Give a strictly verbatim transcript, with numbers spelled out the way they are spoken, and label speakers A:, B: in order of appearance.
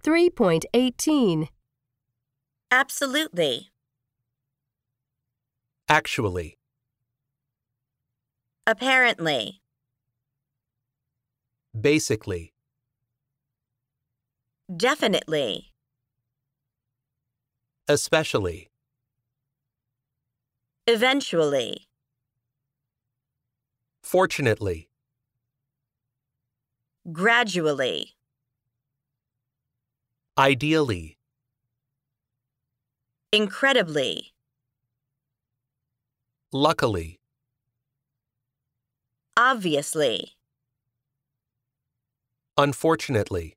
A: three point eighteen.
B: Absolutely.
C: Actually.
B: Apparently.
C: Basically.
B: Definitely.
C: Especially.
B: Eventually.
C: Fortunately.
B: Gradually.
C: Ideally.
B: Incredibly.
C: Luckily.
B: Obviously.
C: Unfortunately.